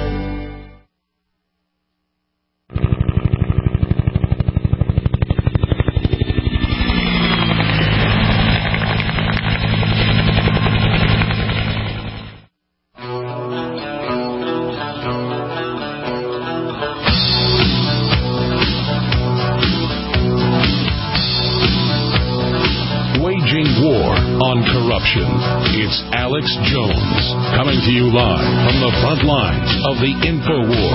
It's Alex Jones, coming to you live from the front lines of the InfoWar.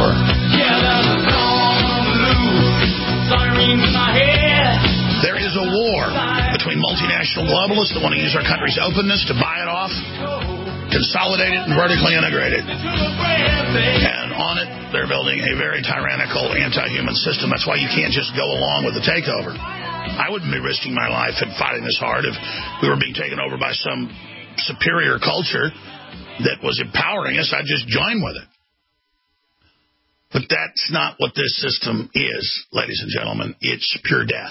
There is a war between multinational globalists that want to use our country's openness to buy it off, consolidate it, and vertically integrate it. And on it, they're building a very tyrannical, anti-human system. That's why you can't just go along with the takeover. I wouldn't be risking my life and fighting this hard if we were being taken over by some superior culture that was empowering us. I'd just join with it. But that's not what this system is, ladies and gentlemen. It's pure death.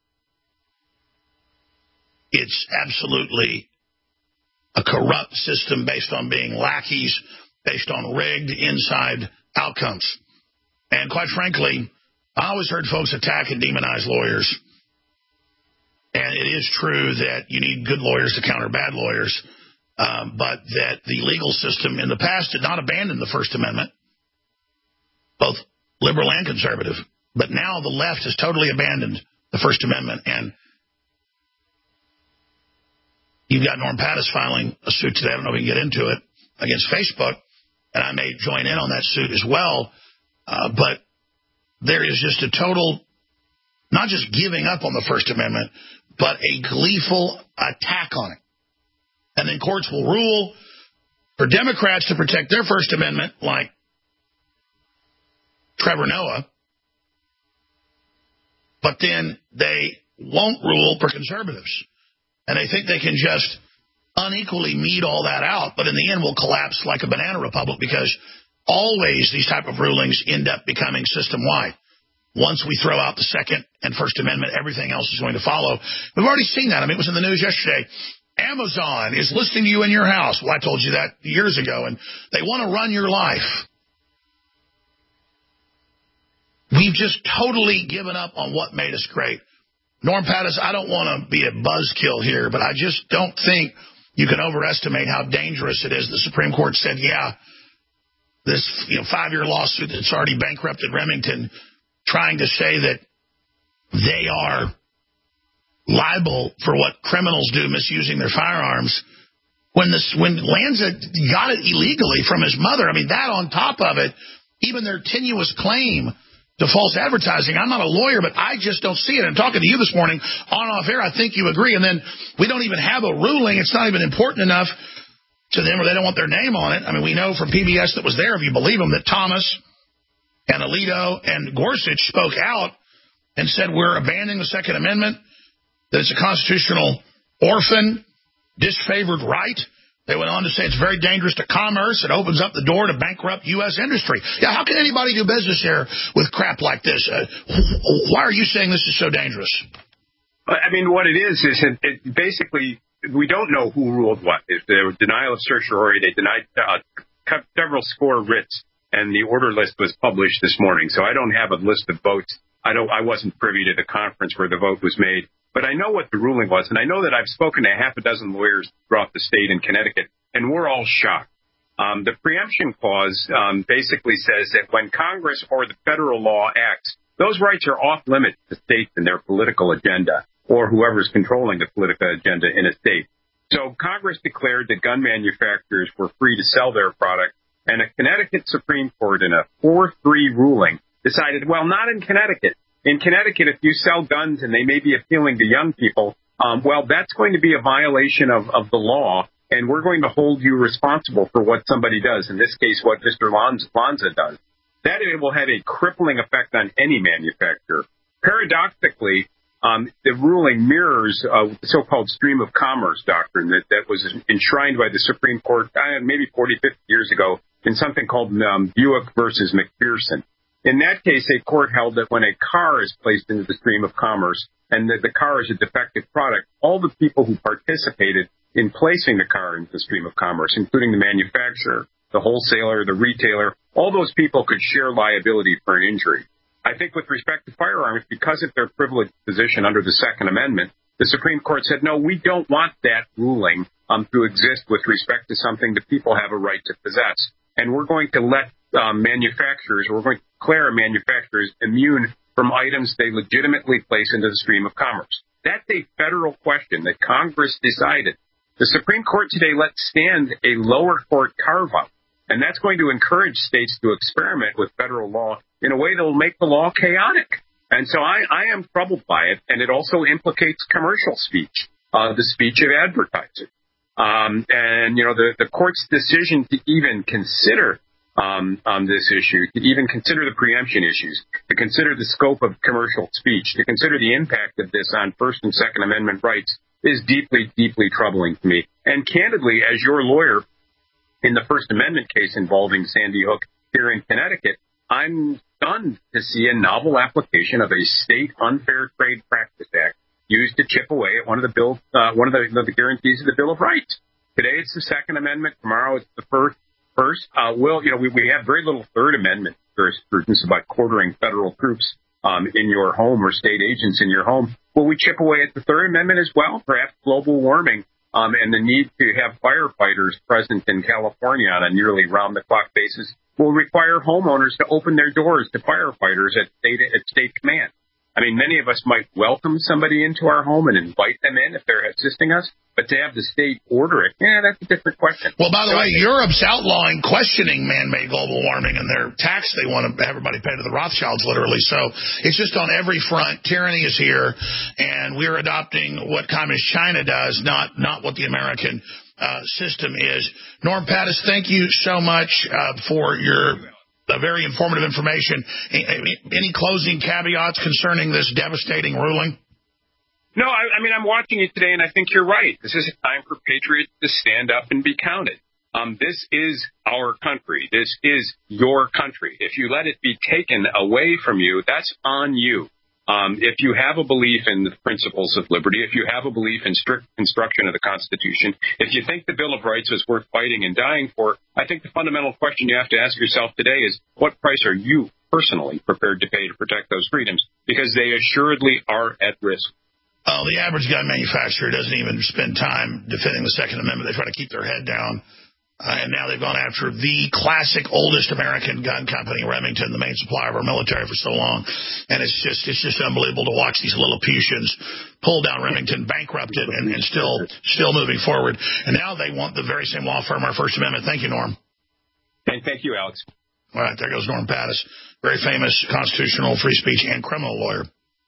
It's absolutely a corrupt system based on being lackeys, based on rigged inside outcomes. And quite frankly, I always heard folks attack and demonize lawyers. And it is true that you need good lawyers to counter bad lawyers, um, but that the legal system in the past did not abandon the First Amendment. both liberal and conservative. But now the left has totally abandoned the First Amendment, and you've got Norm Pattis filing a suit today. I don't know if we can get into it, against Facebook, and I may join in on that suit as well. Uh, but there is just a total, not just giving up on the First Amendment, but a gleeful attack on it. And then courts will rule for Democrats to protect their First Amendment, like Trevor Noah, but then they won't rule for conservatives. And they think they can just unequally meet all that out, but in the end will collapse like a banana republic, because always these type of rulings end up becoming system-wide. Once we throw out the Second and First Amendment, everything else is going to follow. We've already seen that. I mean, it was in the news yesterday. Amazon is listing you in your house. Well, I told you that years ago, and they want to run your life. We've just totally given up on what made us great. Norm Pattis, I don't want to be a buzzkill here, but I just don't think you can overestimate how dangerous it is. The Supreme Court said, yeah, this you know, five-year lawsuit that's already bankrupted Remington, trying to say that they are liable for what criminals do, misusing their firearms. When this, when Lanza got it illegally from his mother, I mean, that on top of it, even their tenuous claim to false advertising. I'm not a lawyer, but I just don't see it. I'm talking to you this morning on off air. I think you agree. And then we don't even have a ruling. It's not even important enough to them, or they don't want their name on it. I mean, we know from P B S that was there, if you believe them, that Thomas and Alito and Gorsuch spoke out and said we're abandoning the Second Amendment, that it's a constitutional orphan, disfavored right. They went on to say it's very dangerous to commerce. It opens up the door to bankrupt U S industry. Yeah, how can anybody do business here with crap like this? Uh, why are you saying this is so dangerous? I mean, what it is, is it, it basically, we don't know who ruled what. If there was denial of certiorari, they denied uh, several score writs, and the order list was published this morning. So I don't have a list of votes. I don't. I wasn't privy to the conference where the vote was made. But I know what the ruling was, and I know that I've spoken to half a dozen lawyers throughout the state in Connecticut, and we're all shocked. Um, the preemption clause um, basically says that when Congress or the federal law acts, those rights are off limits to states and their political agenda, or whoever's controlling the political agenda in a state. So Congress declared that gun manufacturers were free to sell their product, and a Connecticut Supreme Court in a four three ruling decided, well, not in Connecticut. In Connecticut, if you sell guns and they may be appealing to young people, um, well, that's going to be a violation of, of the law, and we're going to hold you responsible for what somebody does, in this case, what Mister Lanza does. That it will have a crippling effect on any manufacturer. Paradoxically, um, the ruling mirrors uh, the so-called stream of commerce doctrine that, that was enshrined by the Supreme Court uh, maybe forty, fifty years ago in something called um, Buick versus McPherson. In that case, a court held that when a car is placed into the stream of commerce and that the car is a defective product, all the people who participated in placing the car into the stream of commerce, including the manufacturer, the wholesaler, the retailer, all those people could share liability for an injury. I think with respect to firearms, because of their privileged position under the Second Amendment, the Supreme Court said, no, we don't want that ruling um, to exist with respect to something that people have a right to possess. And we're going to let um, manufacturers, or we're going to declare manufacturers immune from items they legitimately place into the stream of commerce. That's a federal question that Congress decided. The Supreme Court today let stand a lower court carve-out, and that's going to encourage states to experiment with federal law in a way that will make the law chaotic. And so I, I am troubled by it, and it also implicates commercial speech, uh, the speech of advertisers. Um, and, you know, the, the court's decision to even consider um, on this issue, to even consider the preemption issues, to consider the scope of commercial speech, to consider the impact of this on First and Second Amendment rights is deeply, deeply troubling to me. And candidly, as your lawyer in the First Amendment case involving Sandy Hook here in Connecticut, I'm stunned to see a novel application of a state unfair trade practice act used to chip away at one of the bill, uh, one of the, the guarantees of the Bill of Rights. Today it's the Second Amendment. Tomorrow it's the first. First, uh, well, you know, we, we have very little Third Amendment jurisprudence about quartering federal troops um, in your home or state agents in your home. Will we chip away at the Third Amendment as well? Perhaps global warming um, and the need to have firefighters present in California on a nearly round-the-clock basis will require homeowners to open their doors to firefighters at state, at state command. I mean, many of us might welcome somebody into our home and invite them in if they're assisting us, but to have the state order it, yeah, that's a different question. Well, by the so way, Europe's outlawing questioning man-made global warming, and their tax they want to everybody pay to the Rothschilds, literally. So it's just on every front. Tyranny is here, and we're adopting what communist China does, not not what the American uh, system is. Norm Pattis, thank you so much uh, for your Uh, very informative information. Any closing caveats concerning this devastating ruling? No, I, I mean, I'm watching it today, and I think you're right. This is a time for patriots to stand up and be counted. Um, this is our country. This is your country. If you let it be taken away from you, that's on you. Um, if you have a belief in the principles of liberty, if you have a belief in strict construction of the Constitution, if you think the Bill of Rights is worth fighting and dying for, I think the fundamental question you have to ask yourself today is, what price are you personally prepared to pay to protect those freedoms? Because they assuredly are at risk. Uh, the average gun manufacturer doesn't even spend time defending the Second Amendment. They try to keep their head down. Uh, and now they've gone after the classic oldest American gun company, Remington, the main supplier of our military for so long. And it's just it's just unbelievable to watch these Lilliputians pull down Remington, bankrupt it, and, and still still moving forward. And now they want the very same law firm, our First Amendment. Thank you, Norm. Thank, thank you, Alex. All right, there goes Norm Pattis, very famous constitutional, free speech, and criminal lawyer.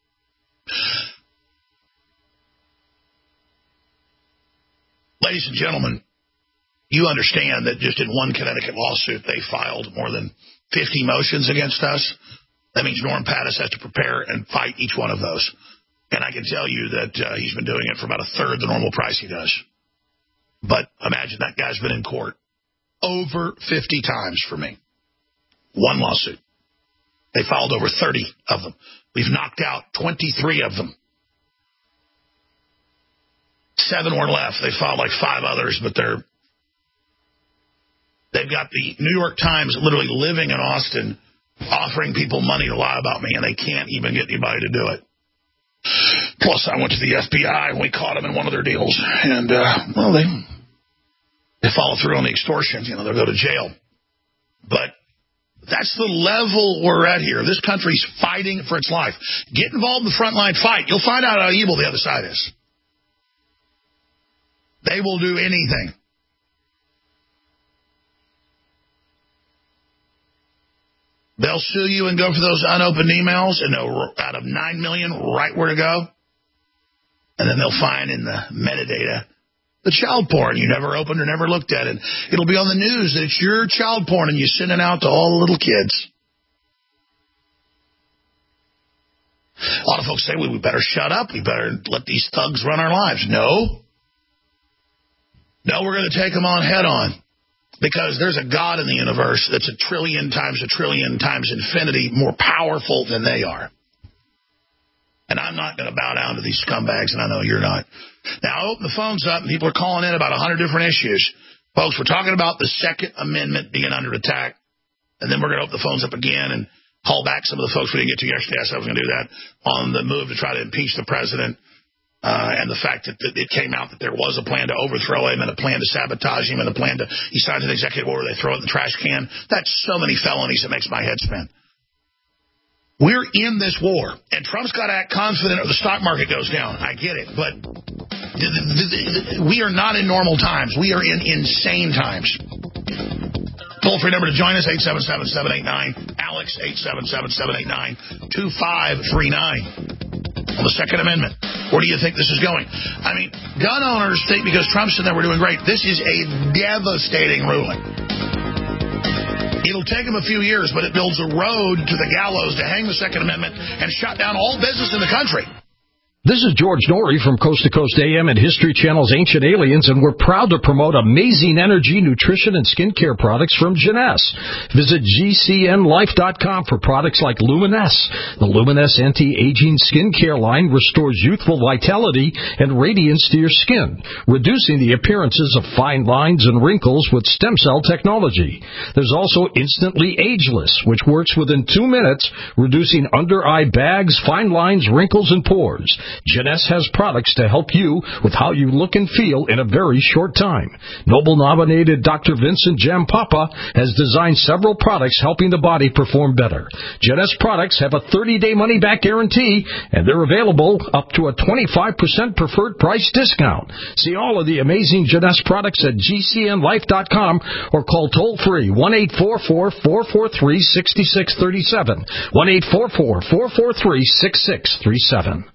Ladies and gentlemen, you understand that just in one Connecticut lawsuit, they filed more than fifty motions against us. That means Norm Pattis has to prepare and fight each one of those. And I can tell you that uh, he's been doing it for about a third the normal price he does. But imagine that guy's been in court over fifty times for me. One lawsuit. They filed over thirty of them. We've knocked out twenty-three of them. Seven were left. They filed like five others, but they're They've got the New York Times literally living in Austin offering people money to lie about me, and they can't even get anybody to do it. Plus, I went to the F B I, and we caught them in one of their deals. And, uh, well, they they follow through on the extortions. You know, they'll go to jail. But that's the level we're at here. This country's fighting for its life. Get involved in the frontline fight. You'll find out how evil the other side is. They will do anything. They'll sue you and go for those unopened emails and know out of nine million right where to go. And then they'll find in the metadata the child porn you never opened or never looked at. And it'll be on the news that it's your child porn and you send it out to all the little kids. A lot of folks say, well, we better shut up. We better let these thugs run our lives. No. No, we're going to take them on head on. Because there's a God in the universe that's a trillion times a trillion times infinity more powerful than they are. And I'm not going to bow down to these scumbags, and I know you're not. Now, I open the phones up, and people are calling in about one hundred different issues. Folks, we're talking about the Second Amendment being under attack, and then we're going to open the phones up again and call back some of the folks we didn't get to yesterday. I said I was going to do that on the move to try to impeach the president. Uh, and the fact that, that it came out that there was a plan to overthrow him and a plan to sabotage him and a plan to, he signs an executive order, they throw it in the trash can. That's so many felonies that makes my head spin. We're in this war, and Trump's got to act confident or the stock market goes down. I get it, but th- th- th- we are not in normal times. We are in insane times. Toll-free number to join us, eight seven seven, seven eight nine, Alex, eight seven seven, seven eight nine, two five three nine. On the Second Amendment. Where do you think this is going? I mean, gun owners think because Trump's in there we're doing great. This is a devastating ruling. It'll take them a few years, but it builds a road to the gallows to hang the Second Amendment and shut down all business in the country. This is George Norrie from Coast to Coast A M and History Channel's Ancient Aliens, and we're proud to promote amazing energy, nutrition, and skincare products from Jeunesse. Visit G C N life dot com for products like Luminesce. The Luminesce anti-aging skincare line restores youthful vitality and radiance to your skin, reducing the appearances of fine lines and wrinkles with stem cell technology. There's also Instantly Ageless, which works within two minutes, reducing under-eye bags, fine lines, wrinkles, and pores. Jeunesse has products to help you with how you look and feel in a very short time. Nobel-nominated Doctor Vincent Jampapa has designed several products helping the body perform better. Jeunesse products have a thirty-day money-back guarantee, and they're available up to a twenty-five percent preferred price discount. See all of the amazing Jeunesse products at G C N life dot com or call toll-free one eight four four, four four three, six six three seven, one eight four four, four four three, six six three seven.